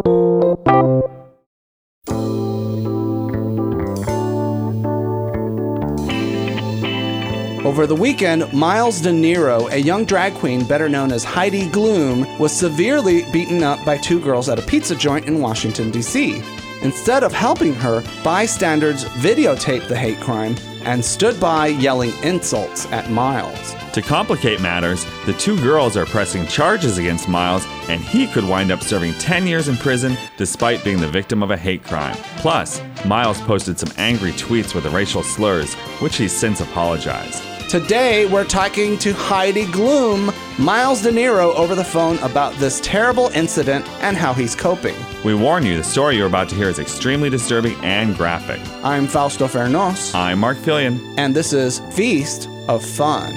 Over the weekend, Miles De Niro, a young drag queen better known as Heidi Gloom, was severely beaten up by two girls at a pizza joint in Washington, D.C. Instead of helping her, bystanders videotaped the hate crime and stood by yelling insults at Miles. To complicate matters, the two girls are pressing charges against Miles, and he could wind up serving 10 years in prison despite being the victim of a hate crime. Plus, Miles posted some angry tweets with racial slurs, which he's since apologized. Today, we're talking to Heidi Gloom, Miles De Niro, over the phone about this terrible incident and how he's coping. We warn you, the story you're about to hear is extremely disturbing and graphic. I'm Fausto Fernos. I'm Mark Fillion. And this is Feast of Fun.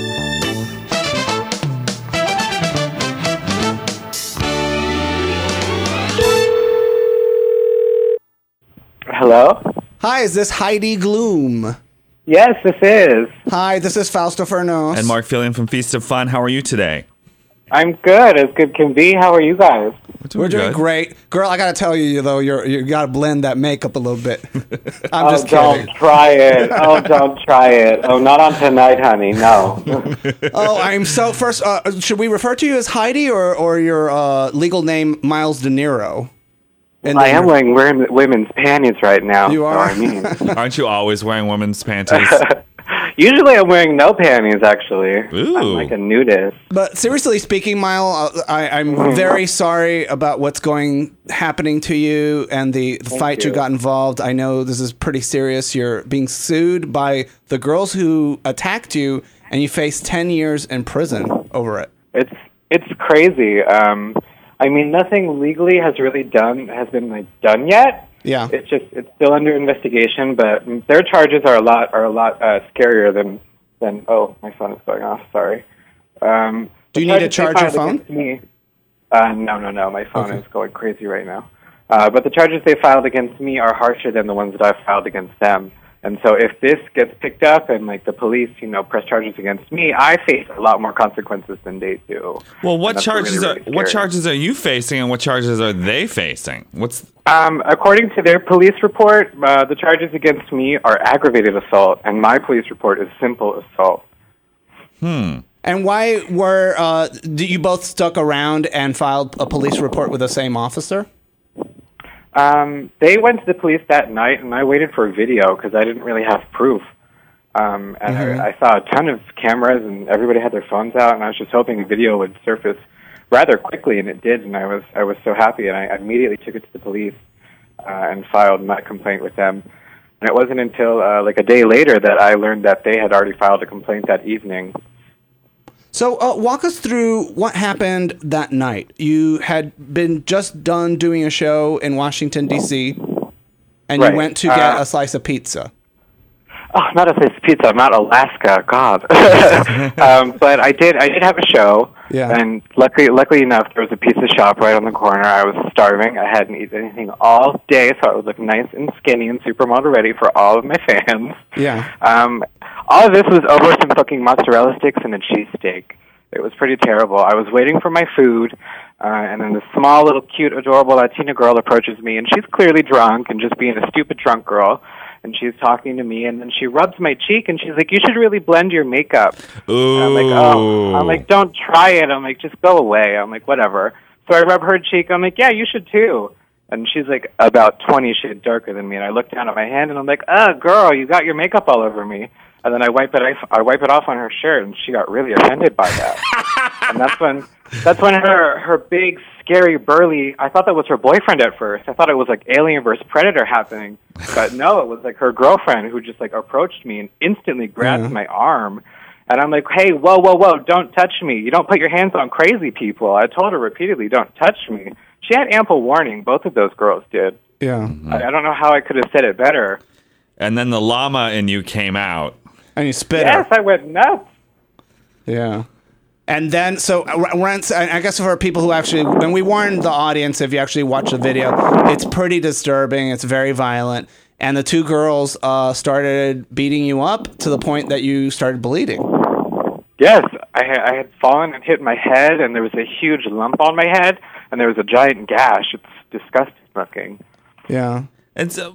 Hello? Hi, is this Heidi Gloom? Yes, this is. Hi, this is Fausto Fernos. And Mark Fillion from Feast of Fun. How are you today? I'm good, as good can be. How are you guys? We're doing good. great. Girl, I gotta tell you, though, you gotta blend that makeup a little bit. I'm just kidding. Don't try it. Oh, don't try it. Oh, not on tonight, honey. No. Oh, I'm so... First, should we refer to you as Heidi or your legal name, Miles De Niro? I am wearing women's panties right now. You are? So I mean. Aren't you always wearing women's panties? Usually I'm wearing no panties, actually. Ooh. I'm like a nudist. But seriously speaking, Miles, I'm very sorry about what's happening to you and the fight you got involved. I know this is pretty serious. You're being sued by the girls who attacked you, and you face 10 years in prison over it. It's crazy. I mean, nothing legally has been done yet. Yeah. It's still under investigation, but their charges are a lot scarier than oh, my phone is going off. Sorry. Do you need to charge your phone? No. My phone is going crazy right now. But the charges they filed against me are harsher than the ones that I filed against them. And so if this gets picked up and the police, press charges against me, I face a lot more consequences than they do. Well, what charges are you facing and what charges are they facing? According to their police report, the charges against me are aggravated assault, and my police report is simple assault. And why you both stuck around and filed a police report with the same officer? They went to the police that night, and I waited for a video because I didn't really have proof. I saw a ton of cameras, and everybody had their phones out, and I was just hoping a video would surface rather quickly, and it did, and I was so happy, and I immediately took it to the police and filed my complaint with them. And it wasn't until a day later that I learned that they had already filed a complaint that evening. So walk us through what happened that night. You had been just done doing a show in Washington, D.C., and you went to get a slice of pizza. Oh, not a slice of pizza. I'm not Alaska. God. But I did have a show, and luckily enough, there was a pizza shop right on the corner. I was starving. I hadn't eaten anything all day, so I would look nice and skinny and supermodel ready for all of my fans. Yeah. All of this was over some fucking mozzarella sticks and a cheesesteak. It was pretty terrible. I was waiting for my food, and then this small, little, cute, adorable Latina girl approaches me, and she's clearly drunk and just being a stupid drunk girl. And she's talking to me, and then she rubs my cheek, and she's like, "You should really blend your makeup." Ooh. And I'm like, "Oh." I'm like, "Don't try it." I'm like, "Just go away." I'm like, "Whatever." So I rub her cheek. I'm like, "Yeah, you should too." And she's like about 20 shades darker than me, and I look down at my hand, and I'm like, girl, you got your makeup all over me." And then I wipe it off on her shirt, and she got really offended by that. And that's when her big, scary, burly, I thought that was her boyfriend at first. I thought it was like Alien vs. Predator happening. But no, it was like her girlfriend who just approached me and instantly grabbed my arm. And I'm like, "Hey, whoa, don't touch me. You don't put your hands on crazy people." I told her repeatedly, "Don't touch me." She had ample warning. Both of those girls did. Yeah. I don't know how I could have said it better. And then the llama in you came out. And you spit Yes, I went nuts. Yeah. And then, so I guess for people who actually, when we warned the audience, if you actually watch the video, it's pretty disturbing. It's very violent. And the two girls started beating you up to the point that you started bleeding. Yes, I had fallen and hit my head, and there was a huge lump on my head. and there was a giant gash. It's disgusting looking. Yeah. And so,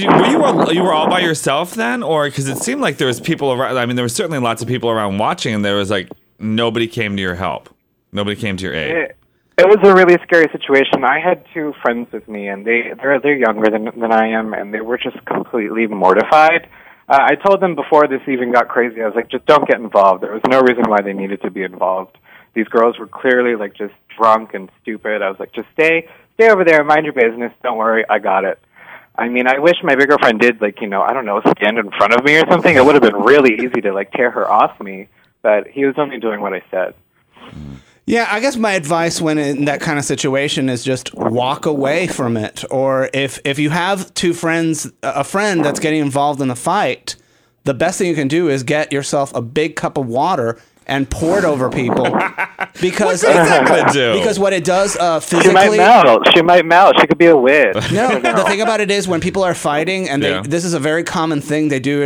you were all by yourself then, or because it seemed like there was people around? I mean, there was certainly lots of people around watching, and there was like nobody came to your help, nobody came to your aid. It was a really scary situation. I had two friends with me, and they're younger than I am, and they were just completely mortified. I told them before this even got crazy, I was like, just don't get involved. There was no reason why they needed to be involved. These girls were clearly like just drunk and stupid. I was like, just stay over there and mind your business. Don't worry, I got it. I mean, I wish my bigger friend did, like, I don't know, stand in front of me or something. It would have been really easy to, like, tear her off me. But he was only doing what I said. Yeah, I guess my advice when in that kind of situation is just walk away from it. Or if you have two friends, a friend that's getting involved in the fight, the best thing you can do is get yourself a big cup of water and pour it over people because what it does physically. She might melt. She could be a witch. No, the thing about it is when people are fighting, and this is a very common thing they do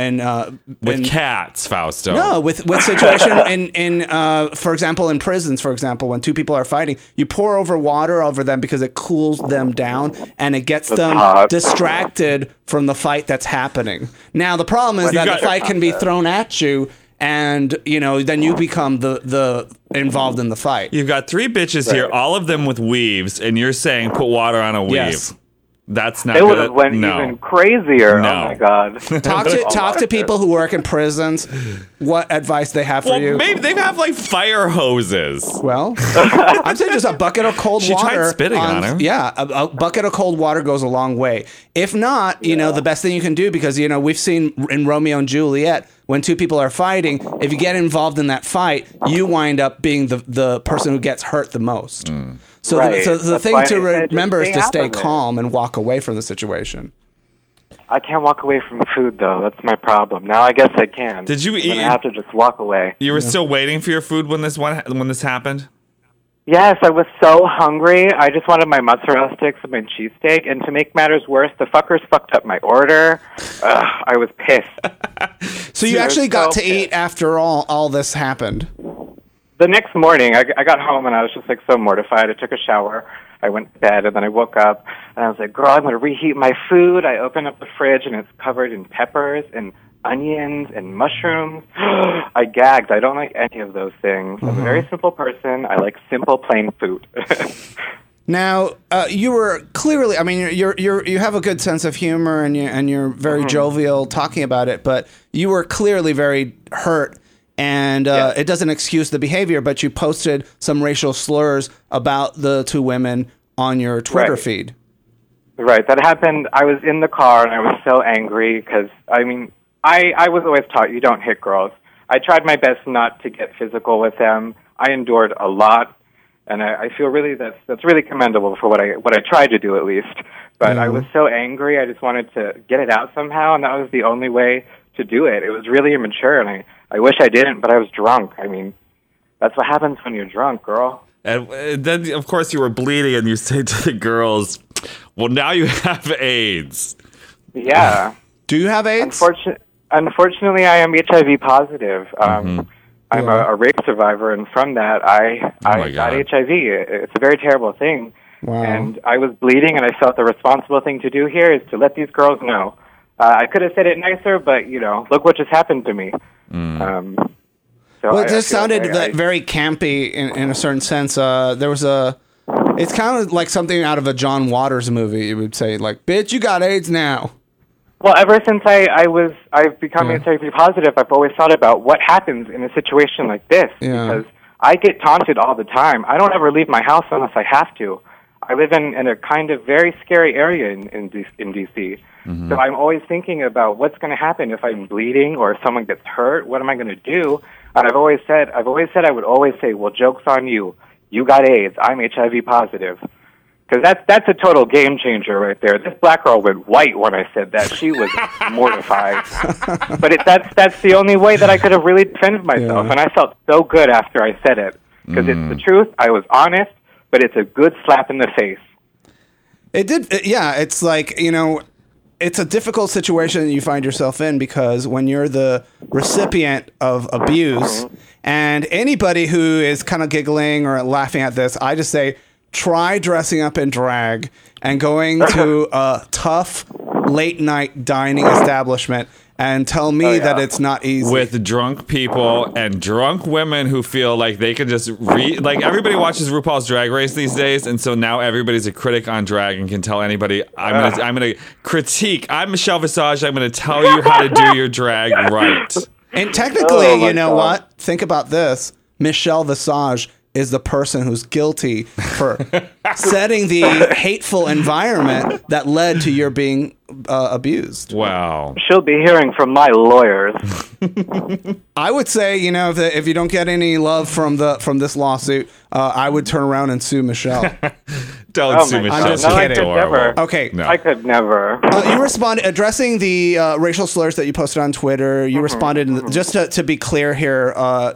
with cats, Fausto. No, with situation in for example in prisons, for example, when two people are fighting, you pour over water over them because it cools them down and it gets them distracted from the fight that's happening. Now the problem is that the fight can be thrown at you. And, then you become the involved in the fight. You've got three bitches here, all of them with weaves, and you're saying put water on a weave. Yes. That's not good. It would good. have went even crazier. No. Oh, my God. Talk to people who work in prisons. What advice they have for you? Maybe they have, like, fire hoses. Well, I'm saying just a bucket of cold water. She tried spitting on him. Yeah, a bucket of cold water goes a long way. If not, the best thing you can do, because, we've seen in Romeo and Juliet, when two people are fighting, if you get involved in that fight, you wind up being the person who gets hurt the most. So, the thing to remember is to stay calm and walk away from the situation. I can't walk away from food, though. That's my problem. Now I guess I can. Did you eat? I have to just walk away. You were still waiting for your food when this happened? Yes, I was so hungry. I just wanted my mozzarella sticks and my cheesesteak. And to make matters worse, the fuckers fucked up my order. I was pissed. So you actually got to eat after all this happened? The next morning, I got home and I was just like so mortified. I took a shower. I went to bed and then I woke up and I was like, girl, I'm going to reheat my food. I open up the fridge and it's covered in peppers and onions and mushrooms. I gagged. I don't like any of those things. I'm a very simple person. I like simple, plain food. Now, you were clearly, I mean, you have a good sense of humor and you're very jovial talking about it, but you were clearly very hurt. And it doesn't excuse the behavior, but you posted some racial slurs about the two women on your Twitter feed. Right. That happened. I was in the car, and I was so angry because, I mean, I was always taught you don't hit girls. I tried my best not to get physical with them. I endured a lot, and I feel really that's really commendable for what I tried to do at least. But I was so angry, I just wanted to get it out somehow, and that was the only way to do it. It was really immature, and I wish I didn't, but I was drunk. I mean, that's what happens when you're drunk, girl. And then, of course, you were bleeding, and you say to the girls, well, now you have AIDS. Yeah. Do you have AIDS? Unfortunately, I am HIV positive. I'm a rape survivor, and from that, I got HIV. It's a very terrible thing. Wow. And I was bleeding, and I felt the responsible thing to do here is to let these girls know. I could have said it nicer, but, look what just happened to me. It just sounded very campy in a certain sense. It's kind of like something out of a John Waters movie. You would say, like, bitch, you got AIDS now. Well, ever since I've become HIV positive, I've always thought about what happens in a situation like this. Because I get taunted all the time. I don't ever leave my house unless I have to. I live in a kind of very scary area in D.C., so I'm always thinking about what's going to happen if I'm bleeding or if someone gets hurt. What am I going to do? And I've always said I would always say, well, joke's on you. You got AIDS. I'm HIV positive. Because that's a total game changer right there. This black girl went white when I said that. She was mortified. But that's the only way that I could have really defended myself. And I felt so good after I said it. Because it's the truth. I was honest. But it's a good slap in the face. It did. It's like, it's a difficult situation you find yourself in because when you're the recipient of abuse and anybody who is kind of giggling or laughing at this, I just say, try dressing up in drag and going to a tough late night dining establishment and tell me that it's not easy. With drunk people and drunk women who feel like they can just like everybody watches RuPaul's Drag Race these days, and so now everybody's a critic on drag and can tell anybody, I'm gonna critique. I'm Michelle Visage. I'm gonna tell you how to do your drag right. And technically, you know what? Think about this. Michelle Visage is the person who's guilty for setting the hateful environment that led to your being abused. Wow. She'll be hearing from my lawyers. I would say, you know, if you don't get any love from this lawsuit, I would turn around and sue Michelle. Don't sue Michelle. I'm just kidding. Okay. No. I could never. You responded addressing the racial slurs that you posted on Twitter. You responded, just to be clear here,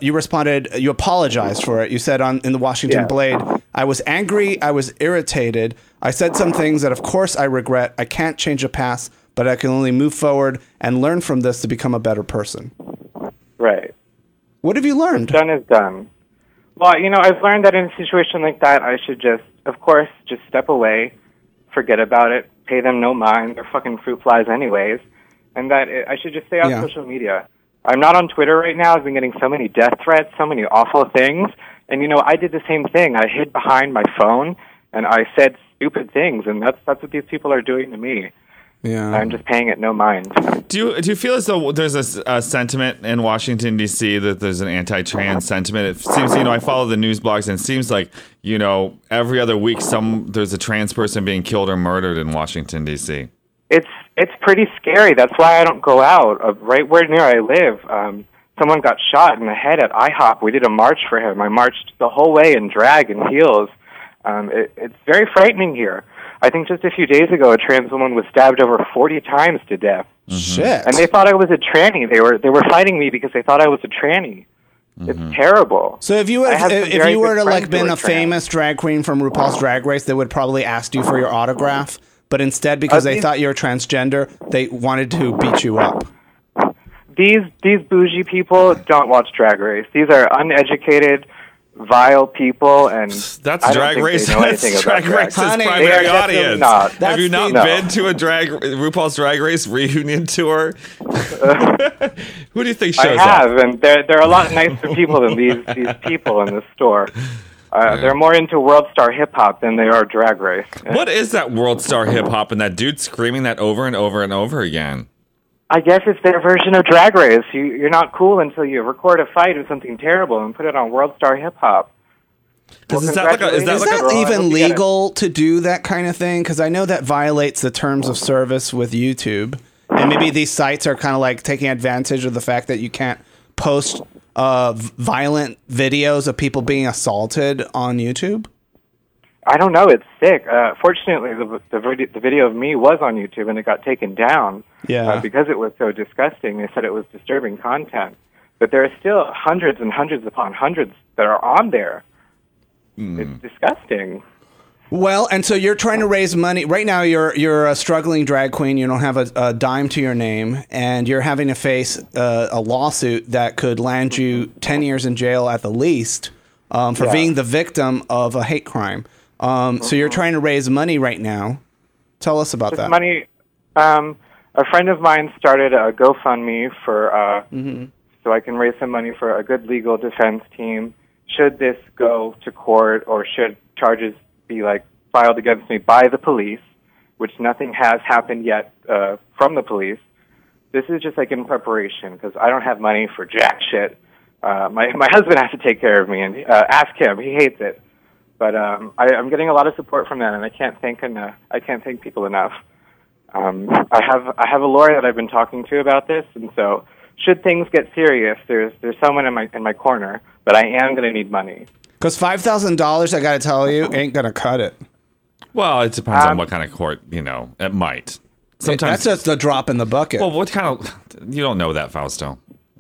you apologized for it. You said in the Washington Blade, I was angry, I was irritated. I said some things that, of course, I regret. I can't change the past, but I can only move forward and learn from this to become a better person. Right. What have you learned? What's done is done. Well, you know, I've learned that in a situation like that, I should just step away, forget about it, pay them no mind. They're fucking fruit flies anyways. And that I should just stay off social media. I'm not on Twitter right now. I've been getting so many death threats, so many awful things. And, you know, I did the same thing. I hid behind my phone, and I said stupid things, and that's what these people are doing to me. Yeah, I'm just paying it no mind. Do you feel as though there's a sentiment in Washington, D.C. that there's an anti-trans sentiment? It seems, you know, I follow the news blogs, and it seems like, you know, every other week there's a trans person being killed or murdered in Washington, D.C. It's pretty scary. That's why I don't go out. Right where near I live, someone got shot in the head at IHOP. We did a march for him. I marched the whole way in drag and heels. It's very frightening here. I think just a few days ago, a trans woman was stabbed over 40 times to death. Shit. And they thought I was a tranny. They were fighting me because they thought I was a tranny. It's terrible. So if you were to like been a famous drag queen from RuPaul's Drag Race, they would probably ask you for your autograph. But instead, because they thought you were transgender, they wanted to beat you up. These bougie people don't watch Drag Race. These are uneducated, vile people, and that's Drag Race. That's Drag Race's primary audience. Have you not been to a RuPaul's Drag Race reunion tour? Who do you think shows up? I have, and they're a lot nicer people than these people in the store. They're more into World Star Hip Hop than they are Drag Race. What is that World Star Hip Hop and that dude screaming that over and over and over again? I guess it's their version of Drag Race. You're not cool until you record a fight or something terrible and put it on World Star Hip Hop. Is that even legal to do that kind of thing? Because I know that violates the terms of service with YouTube. And maybe these sites are kind of like taking advantage of the fact that you can't post violent videos of people being assaulted on YouTube. I don't know. It's sick. Fortunately, the video of me was on YouTube, and it got taken down because it was so disgusting. They said it was disturbing content. But there are still hundreds and hundreds upon hundreds that are on there. It's disgusting. Well, and so you're trying to raise money. Right now, you're a struggling drag queen. You don't have a dime to your name, and you're having to face a lawsuit that could land you 10 years in jail at the least for being the victim of a hate crime. So you're trying to raise money right now. Tell us about that. Money. A friend of mine started a GoFundMe for so I can raise some money for a good legal defense team. Should this go to court, or should charges be filed against me by the police, which nothing has happened yet from the police. This is just in preparation because I don't have money for jack shit. My husband has to take care of me, and ask him. He hates it. But I'm getting a lot of support from that, and I can't thank people enough. I have a lawyer that I've been talking to about this, and so should things get serious, there's someone in my corner, but I am going to need money. Because $5,000, I got to tell you, ain't going to cut it. Well, it depends on what kind of court, it might. Sometimes that's just a drop in the bucket. Well, what kind of... You don't know that, Fausto.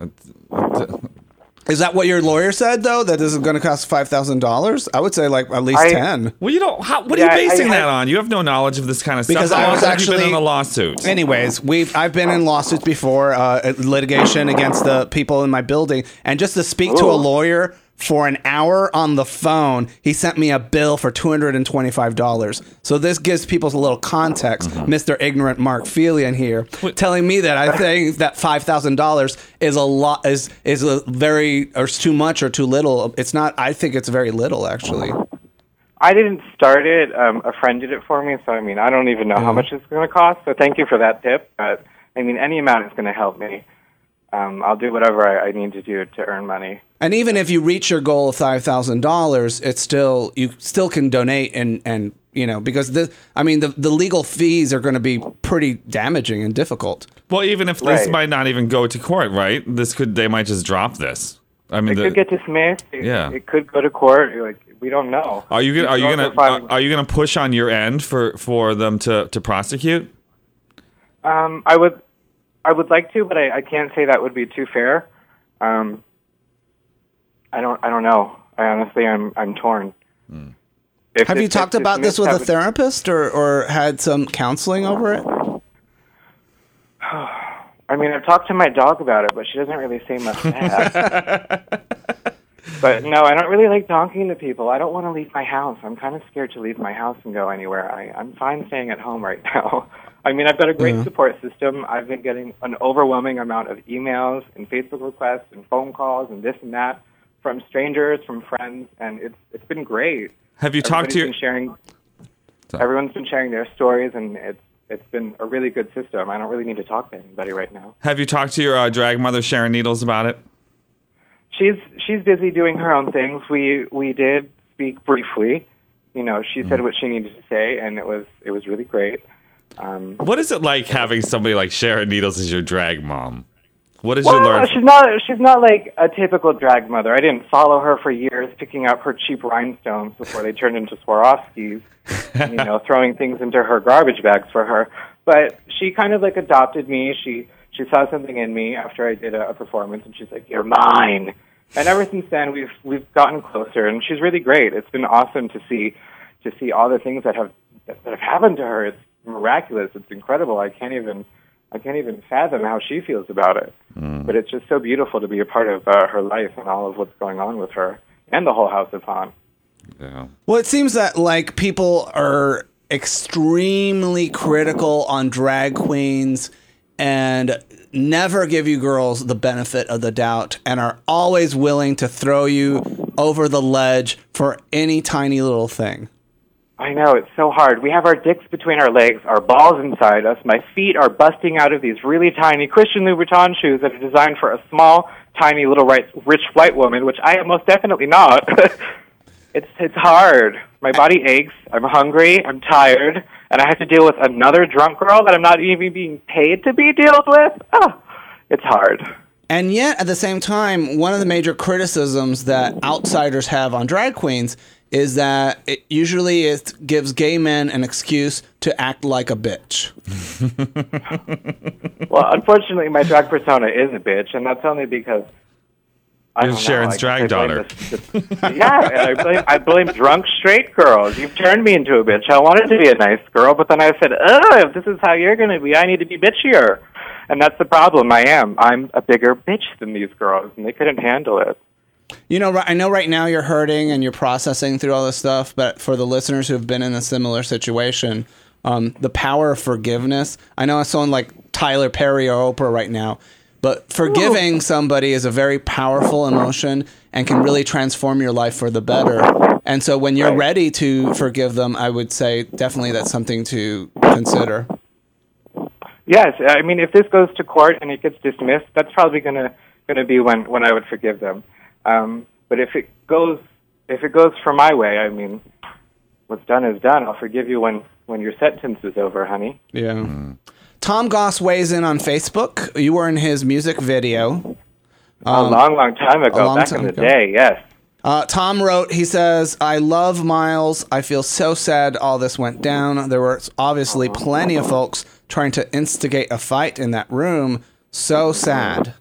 Is that what your lawyer said, though? That this is going to cost $5,000? I would say at least 10. Well, you don't... what are you basing that on? You have no knowledge of this kind of stuff. Because I was actually been in a lawsuit. Anyways, I've been in lawsuits before, litigation against the people in my building, and just to speak to a lawyer for an hour on the phone, he sent me a bill for $225. So this gives people a little context. Mr. Ignorant Mark Felian here, telling me that I think that $5,000 is a lot, is a very, or it's too much or too little. It's not. I think it's very little, actually. I didn't start it. A friend did it for me, so I mean, I don't even know how much it's going to cost. So thank you for that tip. But I mean, any amount is going to help me. I'll do whatever I need to do to earn money. And even if you reach your goal of $5,000, it's still, you still can donate and you know, because the legal fees are going to be pretty damaging and difficult. Well, even if this might not even go to court, right? They might just drop this. I mean, it could get dismissed. It could go to court. Like, we don't know. Are you gonna push on your end for them to prosecute? I would like to, but I can't say that would be too fair. I don't know. I'm torn. Have you talked about this with a therapist or had some counseling over it? I mean, I've talked to my dog about it, but she doesn't really say much back. But no, I don't really like talking to people. I don't want to leave my house. I'm kind of scared to leave my house and go anywhere. I'm fine staying at home right now. I mean, I've got a great support system. I've been getting an overwhelming amount of emails and Facebook requests and phone calls and this and that from strangers, from friends, and it's been great. Have you talked to Everyone's been sharing their stories, and it's been a really good system. I don't really need to talk to anybody right now. Have you talked to your drag mother, Sharon Needles, about it? She's busy doing her own things. We did speak briefly. You know, she said what she needed to say, and it was really great. What is it like having somebody like Sharon Needles as your drag mom? What did you learn? She's not like a typical drag mother. I didn't follow her for years, picking up her cheap rhinestones before they turned into Swarovskis, you know, throwing things into her garbage bags for her. But she kind of like adopted me. She saw something in me after I did a performance, and she's like, "You're mine." And ever since then, we've gotten closer, and she's really great. It's been awesome to see all the things that have happened to her. It's miraculous. It's incredible. I can't even fathom how she feels about it. But it's just so beautiful to be a part of her life and all of what's going on with her and the whole House of Han. Yeah. Well, it seems that like people are extremely critical on drag queens and never give you girls the benefit of the doubt and are always willing to throw you over the ledge for any tiny little thing. I know, it's so hard. We have our dicks between our legs, our balls inside us. My feet are busting out of these really tiny Christian Louboutin shoes that are designed for a small, tiny, little rich white woman, which I am most definitely not. It's hard. My body aches. I'm hungry. I'm tired. And I have to deal with another drunk girl that I'm not even being paid to be dealt with. Oh, it's hard. And yet, at the same time, one of the major criticisms that outsiders have on drag queens is that it gives gay men an excuse to act like a bitch. Well, unfortunately, my drag persona is a bitch, and that's only because you're Sharon's drag daughter. Yeah, and I blame drunk straight girls. You've turned me into a bitch. I wanted to be a nice girl, but then I said, if this is how you're going to be, I need to be bitchier. And that's the problem. I'm a bigger bitch than these girls, and they couldn't handle it. You know, I know right now you're hurting and you're processing through all this stuff, but for the listeners who've been in a similar situation, the power of forgiveness. I know it's someone like Tyler Perry or Oprah right now, but forgiving somebody is a very powerful emotion and can really transform your life for the better. And so when you're ready to forgive them, I would say definitely that's something to consider. Yes, I mean, if this goes to court and it gets dismissed, that's probably going to be when I would forgive them. But if it goes for my way, I mean, what's done is done. I'll forgive you when your sentence is over, honey. Yeah. Tom Goss weighs in on Facebook. You were in his music video. A long time ago, back in the day, yes. Tom wrote, he says, "I love Miles. I feel so sad all this went down. There were obviously plenty of folks trying to instigate a fight in that room. So sad."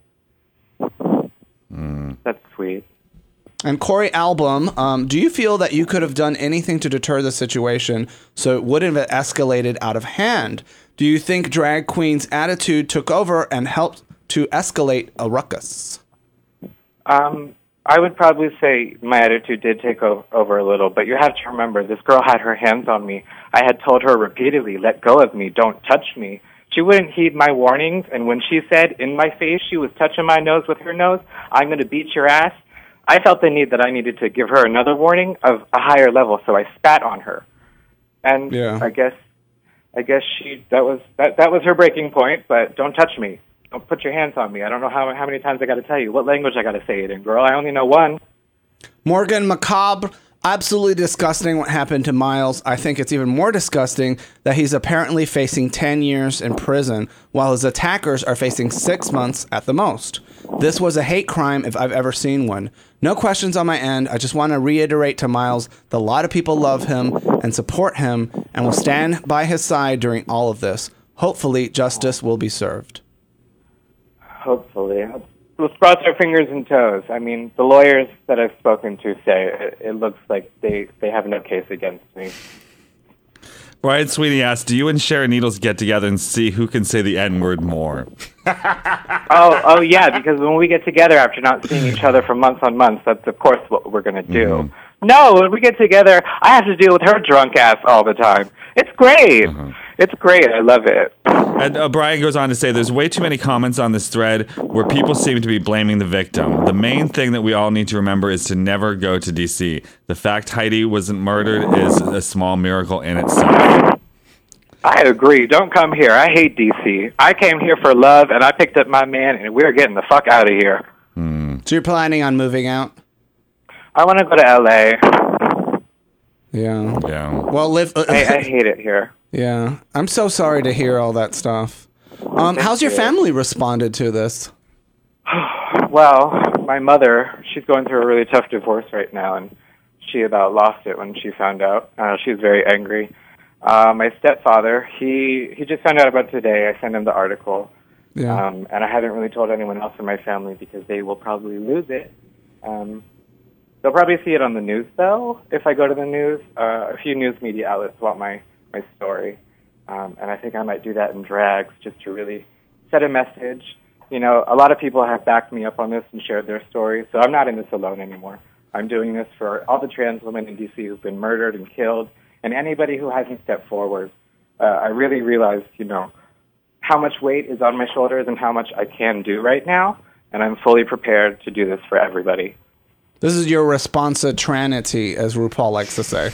That's sweet. And Corey Album, do you feel that you could have done anything to deter the situation so it wouldn't have escalated out of hand? Do you think drag queen's attitude took over and helped to escalate a ruckus? I would probably say my attitude did take over a little, but you have to remember, this girl had her hands on me. I had told her repeatedly, let go of me, don't touch me. She wouldn't heed my warnings, and when she said in my face she was touching my nose with her nose, I'm going to beat your ass, I felt the need that I needed to give her another warning of a higher level, so I spat on her. And Yeah. I guess that was her breaking point, but don't touch me. Don't put your hands on me. I don't know how many times I got to tell you. What language I got to say it in, girl? I only know one. Morgan Macabre, absolutely disgusting what happened to Miles. I think it's even more disgusting that he's apparently facing 10 years in prison while his attackers are facing 6 months at the most. This was a hate crime if I've ever seen one. No questions on my end. I just want to reiterate to Miles that a lot of people love him and support him and will stand by his side during all of this. Hopefully, justice will be served. Hopefully. Let's cross our fingers and toes. I mean, the lawyers that I've spoken to say it looks like they have no case against me. Brian Sweeney asked, do you and Sharon Needles get together and see who can say the N-word more? Oh, yeah, because when we get together after not seeing each other for months on months, that's, of course, what we're going to do. Mm-hmm. No, when we get together, I have to deal with her drunk ass all the time. It's great. It's great. I love it. And Brian goes on to say, there's way too many comments on this thread where people seem to be blaming the victim. The main thing that we all need to remember is to never go to D.C. The fact Heidi wasn't murdered is a small miracle in itself. I agree. Don't come here. I hate D.C. I came here for love, and I picked up my man, and we're getting the fuck out of here. So you're planning on moving out? I want to go to L.A. Yeah. Yeah. Well, I hate it here. Yeah. I'm so sorry to hear all that stuff. How's your family responded to this? Well, my mother, she's going through a really tough divorce right now, and she about lost it when she found out. She was very angry. My stepfather, he just found out about it today. I sent him the article. Yeah. And I haven't really told anyone else in my family because they will probably lose it. They'll probably see it on the news, though, if I go to the news. A few news media outlets want my story. And I think I might do that in drags just to really set a message. You know, a lot of people have backed me up on this and shared their stories, so I'm not in this alone anymore. I'm doing this for all the trans women in D.C. who've been murdered and killed, and anybody who hasn't stepped forward. I really realized, you know, how much weight is on my shoulders and how much I can do right now, and I'm fully prepared to do this for everybody. This is your responsitranity, as RuPaul likes to say.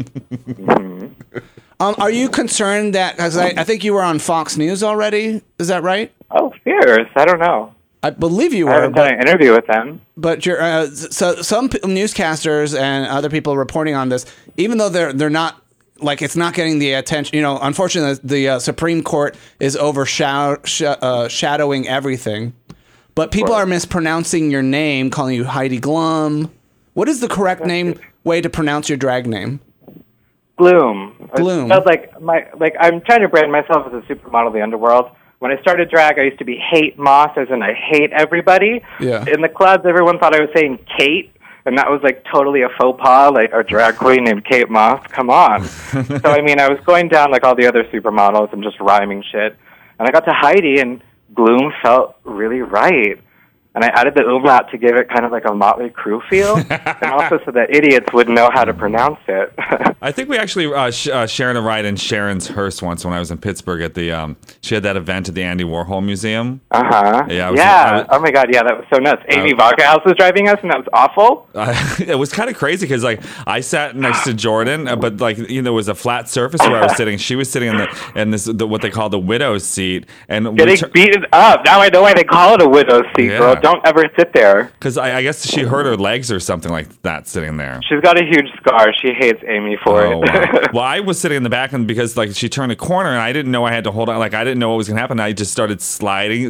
Are you concerned that, because I think you were on Fox News already, is that right? Oh, fierce. I don't know. I believe you were. I haven't done an interview with them. But you're, so some newscasters and other people reporting on this, even though they're not, like, it's not getting the attention, you know, unfortunately the Supreme Court is overshadowing everything. But people are mispronouncing your name, calling you Heidi Glum. What is the correct way to pronounce your drag name? Gloom. Gloom. It felt like I'm trying to brand myself as a supermodel of the underworld. When I started drag, I used to be Hate Moss, as in I hate everybody. Yeah. In the clubs, everyone thought I was saying Kate, and that was like totally a faux pas, like a drag queen named Kate Moss. Come on. So, I mean, I was going down like all the other supermodels and just rhyming shit. And I got to Heidi, and Gloom felt really right. And I added the umlaut to give it kind of like a Motley Crue feel, and also so that idiots would know how to pronounce it. I think we actually Sharon a ride in Sharon's hearse once when I was in Pittsburgh at the she had that event at the Andy Warhol Museum. Yeah. Oh my God. Yeah, that was so nuts. Amy Vodkahouse was driving us, and that was awful. It was kind of crazy because like I sat next to Jordan, but like you know, there was a flat surface where I was sitting. She was sitting in this what they call the widow's seat, and getting beaten up. Now I know why they call it a widow's seat, bro. Don't ever sit there. Because I guess she hurt her legs or something like that sitting there. She's got a huge scar. She hates Amy for it. Wow. Well, I was sitting in the back and because like she turned a corner and I didn't know I had to hold on. Like I didn't know what was going to happen. I just started sliding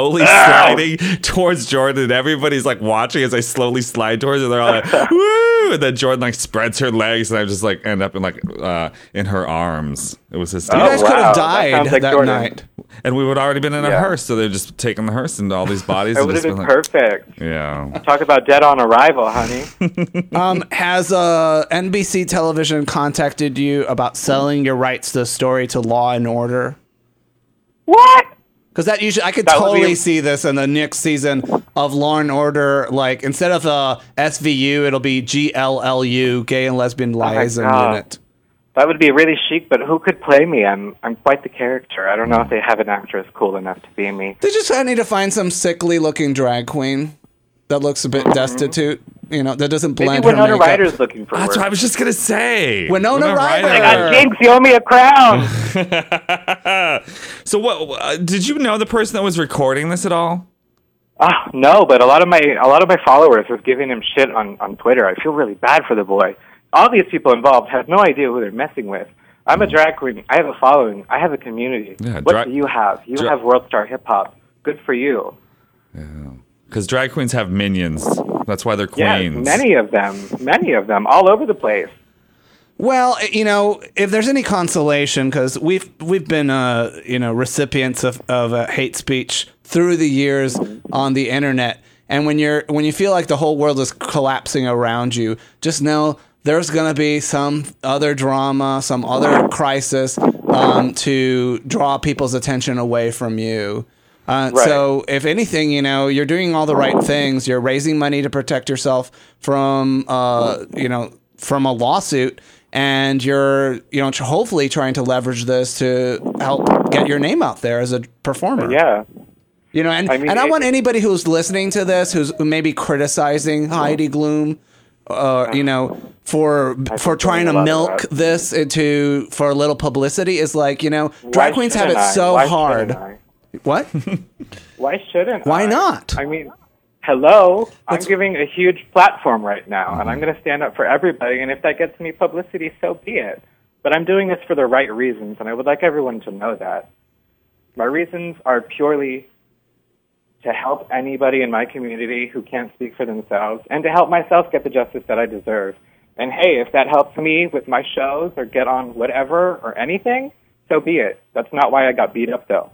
towards Jordan. And everybody's like watching as I slowly slide towards her. They're all like, woo! And then Jordan like spreads her legs and I just like end up in like in her arms. It was hysterical. You guys could have died that that night. And we would already been in a hearse, so they're just taking the hearse into all these bodies. It would have been perfect. Yeah. Talk about dead on arrival, honey. Has NBC television contacted you about selling your rights to the story to Law and Order? What? Because that usually, I could That would be- totally see this in the next season of Law and Order. Like, instead of SVU, it'll be GLLU, Gay and Lesbian Liaison God. Unit. That would be really chic, but who could play me? I'm quite the character. I don't know if they have an actress cool enough to be me. They just need to find some sickly-looking drag queen that looks a bit destitute. You know, that doesn't blend Maybe her Winona makeup. Ryder's looking for That's work. what I was just gonna say. Winona Ryder. I got Jinx, you owe me a crown. So what? Did you know the person that was recording this at all? No, but a lot of my followers was giving him shit on Twitter. I feel really bad for the boy. All these people involved have no idea who they're messing with. I'm a drag queen. I have a following. I have a community. Yeah, what do you have? You have World Star Hip Hop. Good for you. Because drag queens have minions. That's why they're queens. Yes, many of them, all over the place. Well, you know, if there's any consolation, because we've been recipients of hate speech through the years on the internet, and when you feel like the whole world is collapsing around you, just know there's gonna be some other drama, some other crisis to draw people's attention away from you. Right. So if anything, you know, you're doing all the right things. You're raising money to protect yourself from from a lawsuit. And you're, hopefully trying to leverage this to help get your name out there as a performer. Yeah. You know, I want anybody who's listening to this, who may be criticizing Heidi Glum, for trying to milk this for a little publicity, is like, drag queens have it so hard. What? Why shouldn't Why I? not? I mean, hello, I'm giving a huge platform right now, and I'm going to stand up for everybody, and if that gets me publicity, so be it. But I'm doing this for the right reasons, and I would like everyone to know that. My reasons are purely to help anybody in my community who can't speak for themselves, and to help myself get the justice that I deserve. And hey, if that helps me with my shows or get on whatever or anything, so be it. That's not why I got beat up, though.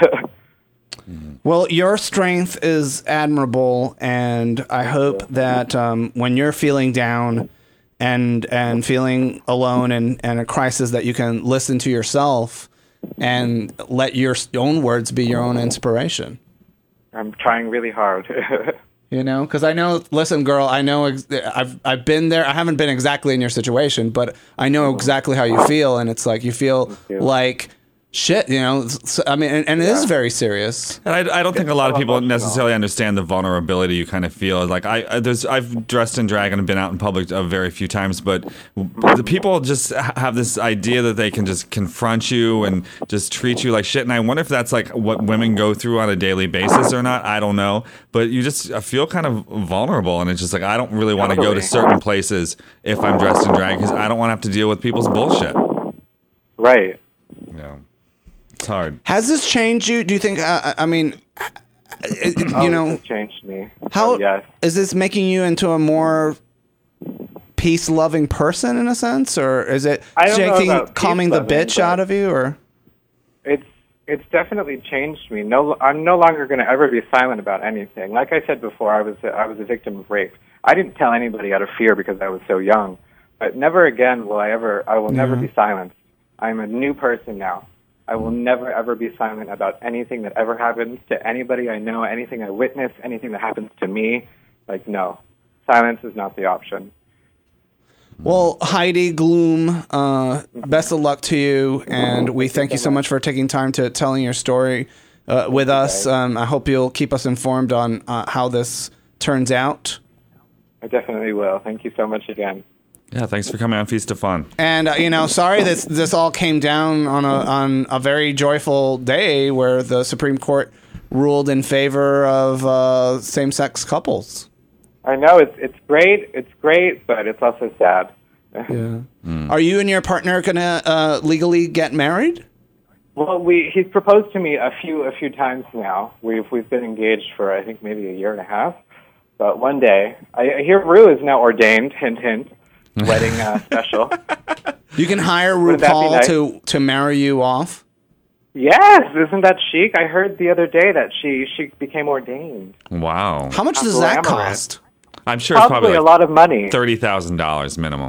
Well, your strength is admirable, and I hope that when you're feeling down and feeling alone and a crisis, that you can listen to yourself and let your own words be your own inspiration. I'm trying really hard. Because I know, listen, girl, I know I've been there. I haven't been exactly in your situation, but I know exactly how you feel, and it's like you feel like shit, I mean, and it is very serious. And I don't think a lot of people necessarily understand the vulnerability you kind of feel. Like I've dressed in drag and have been out in public a very few times, but the people just have this idea that they can just confront you and just treat you like shit. And I wonder if that's like what women go through on a daily basis or not. I don't know, but you just feel kind of vulnerable, and it's just like I don't really want to go to certain places if I'm dressed in drag because I don't want to have to deal with people's bullshit. Right. Yeah. It's hard. Has this changed you? Do you think? It's changed me. How yes. Is this making you into a more peace-loving person in a sense, or is it calming the bitch out of you, or? It's definitely changed me. I'm no longer going to ever be silent about anything. Like I said before, I was a victim of rape. I didn't tell anybody out of fear because I was so young. But never again will I will never be silent. I'm a new person now. I will never, ever be silent about anything that ever happens to anybody I know, anything I witness, anything that happens to me. Like, no. Silence is not the option. Well, Heidi Glum, best of luck to you, and we thank you so much for taking time to telling your story with us. I hope you'll keep us informed on how this turns out. I definitely will. Thank you so much again. Yeah, thanks for coming on Feast of Fun. And sorry this all came down on a very joyful day where the Supreme Court ruled in favor of same-sex couples. I know it's great, but it's also sad. Yeah. Are you and your partner gonna legally get married? Well, he's proposed to me a few times now. We've been engaged for I think maybe a year and a half. But one day, I hear Rue is now ordained. Hint, hint. Wedding special. You can hire RuPaul nice? to marry you off? Yes, isn't that chic? I heard the other day that she became ordained. Wow. How much does that cost? I'm sure it's probably like a lot of money. $30,000 minimum.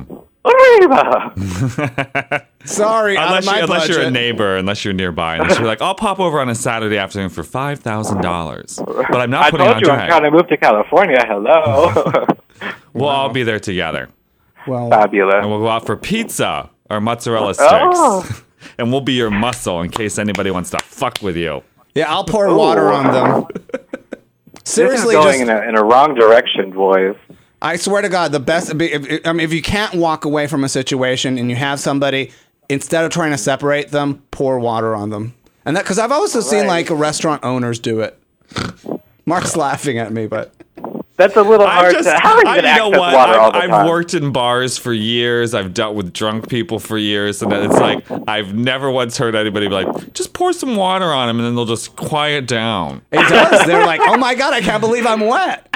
Arriba. Sorry, out of my unless you're a budget. neighbor, unless you're nearby, unless you're like, I'll pop over on a Saturday afternoon for $5,000. But I'm not I putting told on you I'm drag. trying to move to California. Hello. We'll all be there together. Well, Fabulous. And we'll go out for pizza or mozzarella sticks. Oh. And we'll be your muscle in case anybody wants to fuck with you. yeah, I'll pour water on them. Seriously, this is going just, in a wrong direction, boys. I swear to God, the best. If you can't walk away from a situation and you have somebody, instead of trying to separate them, pour water on them. And that because I've also seen Right. like restaurant owners do it. Mark's laughing at me, but That's a little hard to. How are you going to you know access what? water all the I've time? worked in bars for years. I've dealt with drunk people for years, and it's like I've never once heard anybody be like, "Just pour some water on them," and then they'll just quiet down. it does. They're like, "Oh my God, I can't believe I'm wet."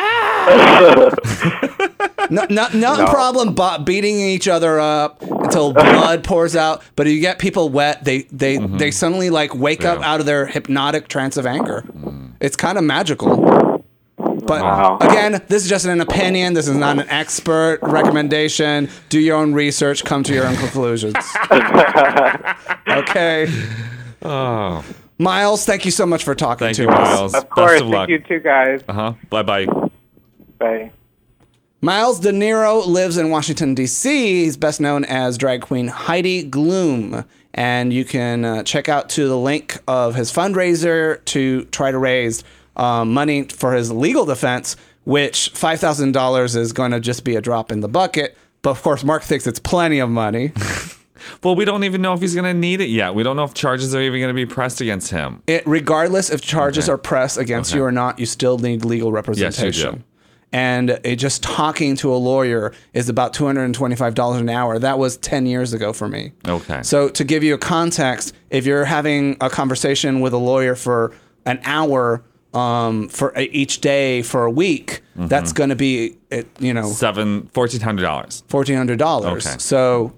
No problem beating each other up until blood pours out. But if you get people wet, they suddenly like wake up Yeah. out of their hypnotic trance of anger. It's kind of magical. But Wow. again, this is just an opinion. This is not an expert recommendation. Do your own research. Come to your own conclusions. Okay. Oh, Miles, thank you so much for talking thank to you, us. Miles. Of course. Best of Thank luck. you too, guys. Bye bye. Bye. Miles De Niro lives in Washington, D.C. He's best known as drag queen Heidi Gloom. And you can check out to the link of his fundraiser to try to raise money for his legal defense, which $5,000 is going to just be a drop in the bucket. But of course, Mark thinks it's plenty of money. Well, we don't even know if he's going to need it yet. We don't know if charges are even going to be pressed against him. Regardless if charges Okay. are pressed against Okay. you or not, you still need legal representation. do. And just talking to a lawyer is about $225 an hour. That was 10 years ago for me. Okay. So to give you a context, if you're having a conversation with a lawyer for an hour for each day for a week, that's going to be, $1,400. $1,400. Okay. So,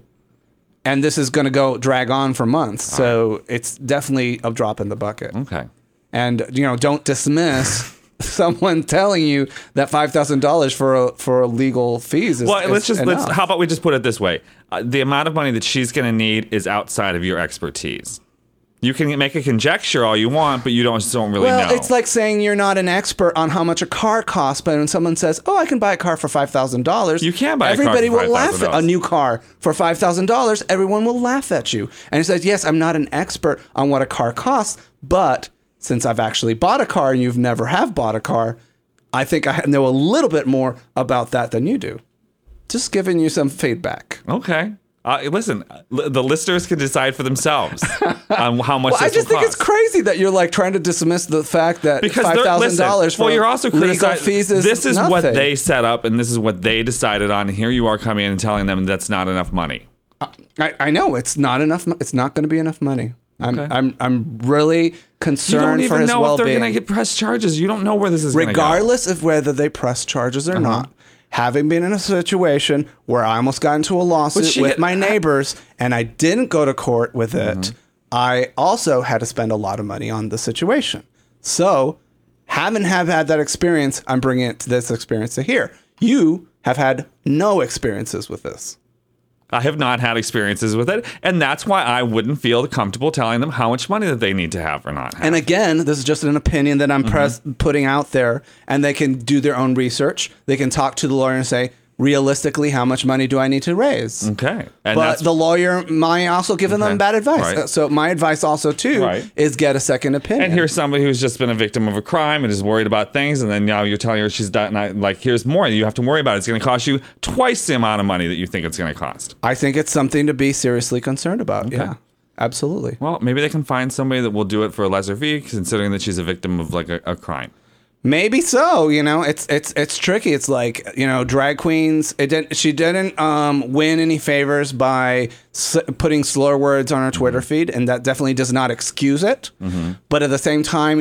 and this is going to drag on for months. So it's definitely a drop in the bucket. Okay. And don't dismiss someone telling you that $5,000 for legal fees is. Well, is enough. how about we just put it this way? The amount of money that she's going to need is outside of your expertise. You can make a conjecture all you want, but you don't really know. Well, it's like saying you're not an expert on how much a car costs, but when someone says, "Oh, I can buy a car for $5,000," You can buy a car for everybody will laugh at $5,000. a new car for $5,000. Everyone will laugh at you, and he says, "Yes, I'm not an expert on what a car costs, but since I've actually bought a car and you've never have bought a car, I think I know a little bit more about that than you do." Just giving you some feedback. Okay. Listen, the listeners can decide for themselves on how much Well, I this just will think it's cost. crazy that you're like trying to dismiss the fact that Because $5,000 for well, you're also legal criticizing. fees is This is nothing. what they set up, and this is what they decided on. And here you are coming in and telling them that's not enough money. I know it's not enough. It's not going to be enough money. Okay. I'm really You don't concerned for even his know if they're well-being. going to get pressed charges. You don't know where this is going to go. Regardless of whether they press charges or not. Having been in a situation where I almost got into a lawsuit with my neighbors and I didn't go to court with it, I also had to spend a lot of money on the situation. So, having had that experience, I'm bringing it to this experience to here. You have had no experiences with this. I have not had experiences with it, and that's why I wouldn't feel comfortable telling them how much money that they need to have or not have. And again, this is just an opinion that I'm putting out there, and they can do their own research. They can talk to the lawyer and say, realistically, how much money do I need to raise? Okay. And But the lawyer might also give them Okay. bad advice. Right. So my advice also, too, Right. is get a second opinion. And here's somebody who's just been a victim of a crime and is worried about things, and then now you're telling her she's done. Like, here's more you have to worry about. It's going to cost you twice the amount of money that you think it's going to cost. I think it's something to be seriously concerned about. Yeah, absolutely. Well, maybe they can find somebody that will do it for a lesser fee, considering that she's a victim of like a crime. Maybe so. It's tricky. It's like, drag queens. She didn't win any favors by putting slur words on her Twitter feed, and that definitely does not excuse it. But at the same time,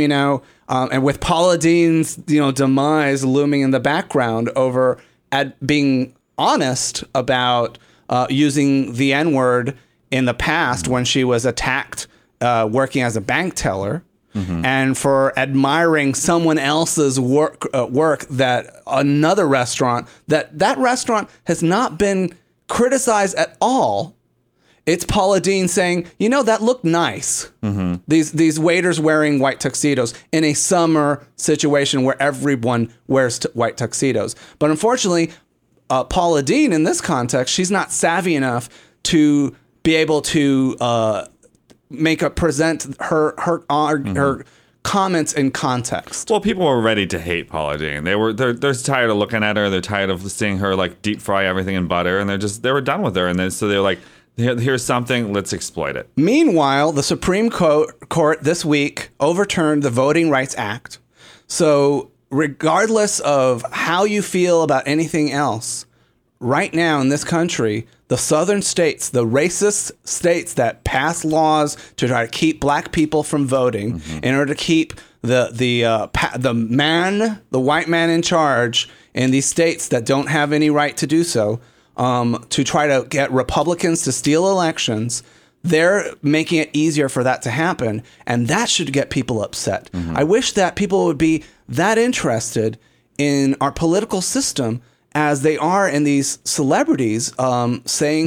and with Paula Dean's demise looming in the background over at being honest about using the N-word in the past when she was attacked working as a bank teller. And for admiring someone else's work that another restaurant that restaurant has not been criticize at all, it's Paula Deen saying, you know, that looked nice. Mm-hmm. These waiters wearing white tuxedos in a summer situation where everyone wears white tuxedos. But unfortunately, Paula Deen, in this context, she's not savvy enough to be able to present her comments in context. Well, people were ready to hate Paula Deen. They're tired of looking at her. They're tired of seeing her like deep fry everything in butter, and they were done with her. And so they're like, here's something, let's exploit it. Meanwhile, the Supreme Court this week overturned the Voting Rights Act. So regardless of how you feel about anything else, right now in this country, the southern states, the racist states that pass laws to try to keep black people from voting in order to keep the white man in charge in these states that don't have any right to do so, to try to get Republicans to steal elections, they're making it easier for that to happen, and that should get people upset. I wish that people would be that interested in our political system as they are in these celebrities have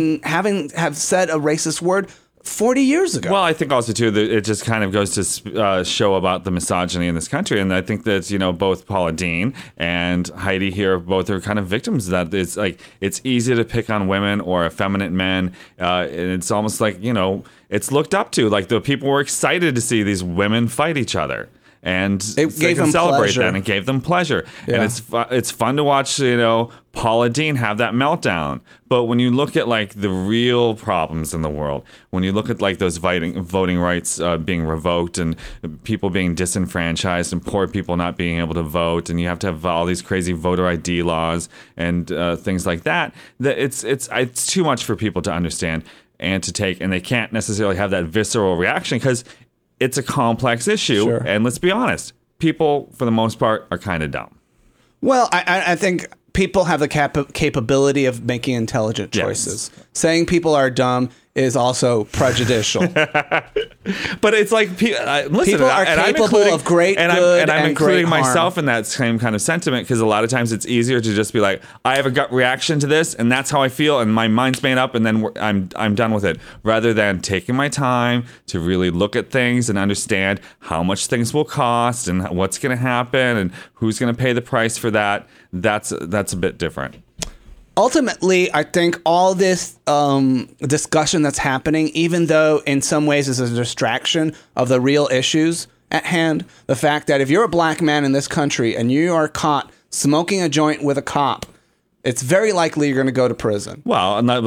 said a racist word 40 years ago. Well, I think also, too, that it just kind of goes to show about the misogyny in this country. And I think that, you know, both Paula Deen and Heidi here both are kind of victims of that. It's like, it's easy to pick on women or effeminate men. And it's almost like, you know, it's looked up to. Like, the people were excited to see these women fight each other. And it gave them celebrate pleasure. that, and it gave them pleasure. Yeah. And it's fun to watch, you know, Paula Deen have that meltdown. But when you look at like the real problems in the world, when you look at like those voting rights being revoked and people being disenfranchised and poor people not being able to vote, and you have to have all these crazy voter ID laws and things like that, it's too much for people to understand and to take, and they can't necessarily have that visceral reaction because it's a complex issue. Sure. And let's be honest, people, for the most part, are kind of dumb. Well, I think people have the capability of making intelligent choices. Yes. Saying people are dumb is also prejudicial. But it's like, listen, people are capable of great good and I'm including great myself harm. in that same kind of sentiment, because a lot of times it's easier to just be like, I have a gut reaction to this, and that's how I feel, and my mind's made up, and then I'm done with it, rather than taking my time to really look at things and understand how much things will cost and what's going to happen and who's going to pay the price for that. That's a bit different. Ultimately, I think all this discussion that's happening, even though in some ways is a distraction of the real issues at hand, the fact that if you're a black man in this country and you are caught smoking a joint with a cop, it's very likely you're going to go to prison. Well, and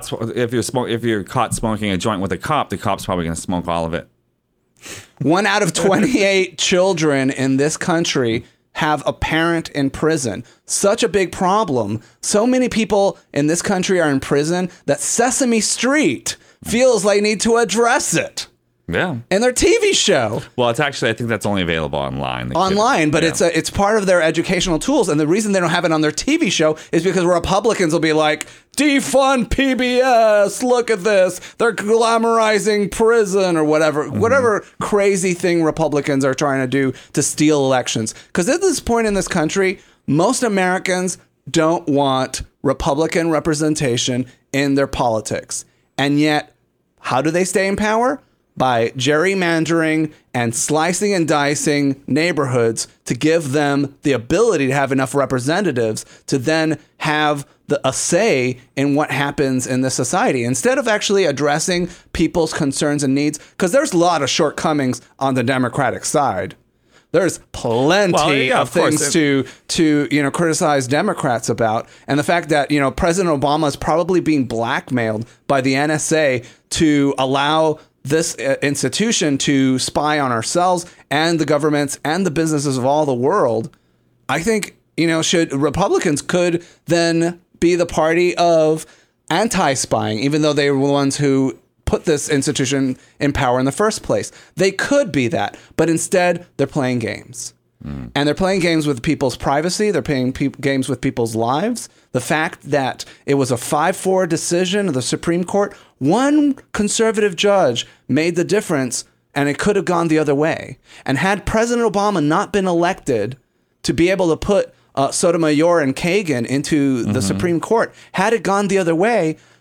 if you're caught smoking a joint with a cop, the cop's probably going to smoke all of it. 1 out of 28 children in this country have a parent in prison. Such a big problem. So many people in this country are in prison that Sesame Street feels they need to address it. Yeah. In their TV show. Well, it's actually, I think that's only available online. But it's part of their educational tools. And the reason they don't have it on their TV show is because Republicans will be like, defund PBS, look at this. They're glamorizing prison or whatever. Mm-hmm. Whatever crazy thing Republicans are trying to do to steal elections. Because at this point in this country, most Americans don't want Republican representation in their politics. And yet, how do they stay in power? By gerrymandering and slicing and dicing neighborhoods to give them the ability to have enough representatives to then have a say in what happens in the society, instead of actually addressing people's concerns and needs. Because there's a lot of shortcomings on the Democratic side. There's plenty of things to criticize Democrats about. And the fact that, President Obama is probably being blackmailed by the NSA to allow this institution to spy on ourselves and the governments and the businesses of all the world. I think, Republicans could then be the party of anti-spying, even though they were the ones who put this institution in power in the first place. They could be that, but instead they're playing games. And they're playing games with people's privacy. They're playing games with people's lives. The fact that it was a 5-4 decision of the Supreme Court, one conservative judge made the difference, and it could have gone the other way. And had President Obama not been elected to be able to put Sotomayor and Kagan into the Supreme Court, had it gone the other way,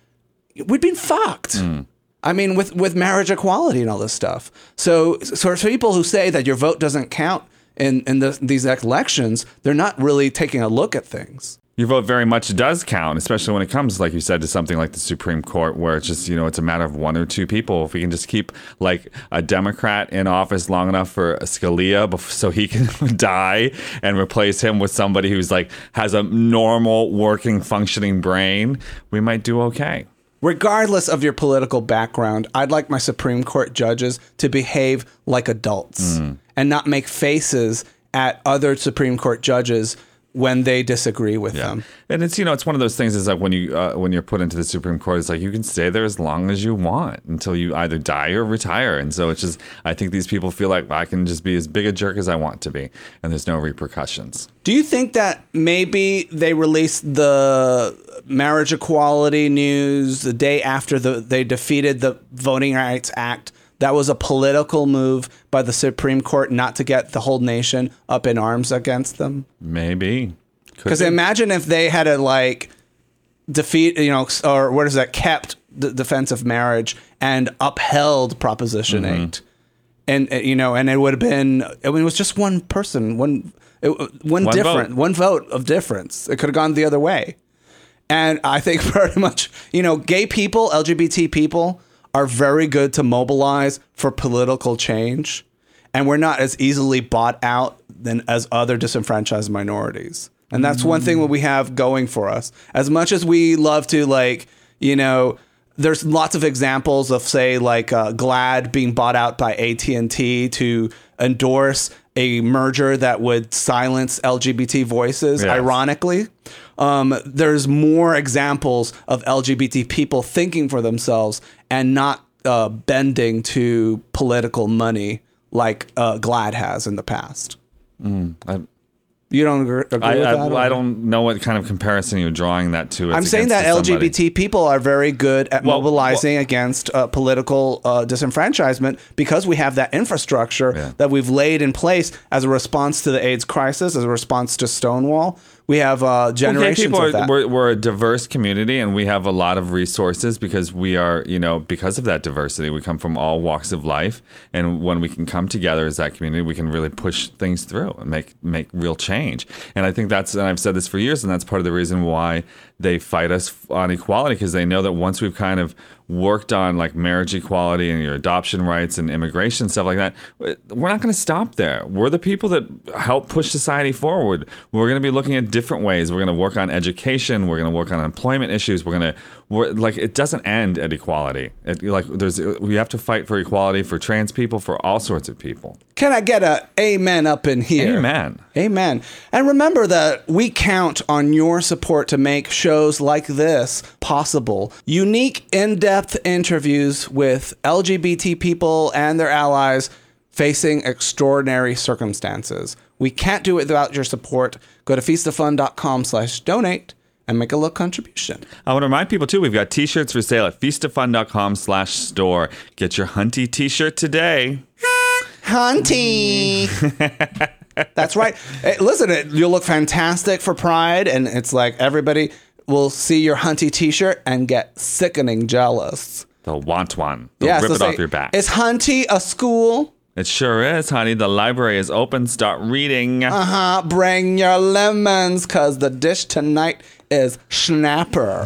we'd been fucked. I mean, with marriage equality and all this stuff. So for people who say that your vote doesn't count in these elections, they're not really taking a look at things. Your vote very much does count, especially when it comes, like you said, to something like the Supreme Court, where it's just, it's a matter of one or two people. If we can just keep like a Democrat in office long enough for Scalia so he can die and replace him with somebody who's like has a normal working functioning brain, we might do okay. Regardless of your political background, I'd like my Supreme Court judges to behave like adults and not make faces at other Supreme Court judges when they disagree with them. And it's, it's one of those things is like when you're put into the Supreme Court, it's like you can stay there as long as you want until you either die or retire. And so it's just, I think these people feel like I can just be as big a jerk as I want to be and there's no repercussions. Do you think that maybe they released the marriage equality news the day after they defeated the Voting Rights Act? That was a political move by the Supreme Court not to get the whole nation up in arms against them? Maybe. Because imagine if they had to defeat, or what is that, kept the defense of marriage and upheld Proposition 8. And it would have been, it was just one person, one vote of difference. It could have gone the other way. And I think pretty much, gay people, LGBT people, are very good to mobilize for political change, and we're not as easily bought out as other disenfranchised minorities. And that's one thing that we have going for us. As much as we love to, there's lots of examples of, say, GLAAD being bought out by AT&T to endorse a merger that would silence LGBT voices, ironically. There's more examples of LGBT people thinking for themselves and not bending to political money like GLAAD has in the past. You don't agree with that? I don't know what kind of comparison you're drawing that to. I'm saying that LGBT people are very good at mobilizing against political disenfranchisement because we have that infrastructure that we've laid in place as a response to the AIDS crisis, as a response to Stonewall. We have generations of that. We're a diverse community, and we have a lot of resources because we are, because of that diversity, we come from all walks of life. And when we can come together as that community, we can really push things through and make real change. And I think and I've said this for years, and that's part of the reason why they fight us on equality, because they know that once we've kind of worked on like marriage equality and your adoption rights and immigration, stuff like that, we're not going to stop there. We're the people that help push society forward. We're going to be looking at different ways. We're going to work on education. We're going to work on employment issues. It doesn't end at equality. We have to fight for equality for trans people, for all sorts of people. Can I get a amen up in here? Amen. Amen. And remember that we count on your support to make shows like this possible. Unique, in-depth interviews with LGBT people and their allies facing extraordinary circumstances. We can't do it without your support. Go to feastoffun.com/donate and make a little contribution. I want to remind people, too, we've got T-shirts for sale at feastoffun.com/store. Get your Hunty T-shirt today. Hunty! That's right. Hey, listen, you'll look fantastic for Pride, and it's like everybody will see your Hunty T-shirt and get sickening jealous. They'll want one. They'll rip it off your back. Is Hunty a school? It sure is, honey. The library is open. Start reading. Bring your lemons, because the dish tonight is Schnapper.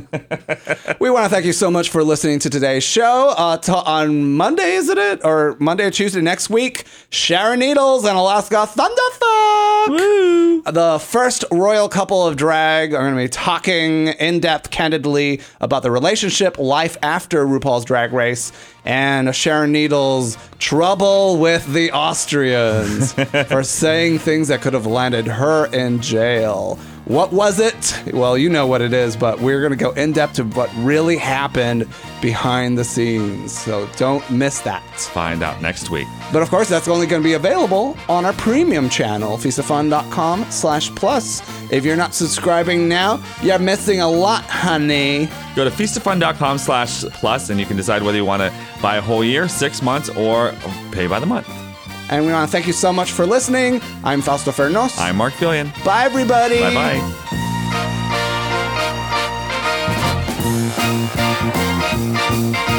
We want to thank you so much for listening to today's show. On Monday, isn't it? Or Monday or Tuesday next week, Sharon Needles and Alaska Thunderfuck. Woo! The first royal couple of drag are going to be talking in-depth, candidly, about the relationship, life after RuPaul's Drag Race, and Sharon Needles' trouble with the Austrians for saying things that could have landed her in jail. What was it? Well, you know what it is, but we're going to go in-depth to what really happened behind the scenes. So don't miss that. Find out next week. But of course, that's only going to be available on our premium channel, feastoffun.com/plus. If you're not subscribing now, you're missing a lot, honey. Go to feastoffun.com/plus and you can decide whether you want to buy a whole year, 6 months, or pay by the month. And we want to thank you so much for listening. I'm Fausto Fernos. I'm Mark Billion. Bye, everybody. Bye-bye. Bye.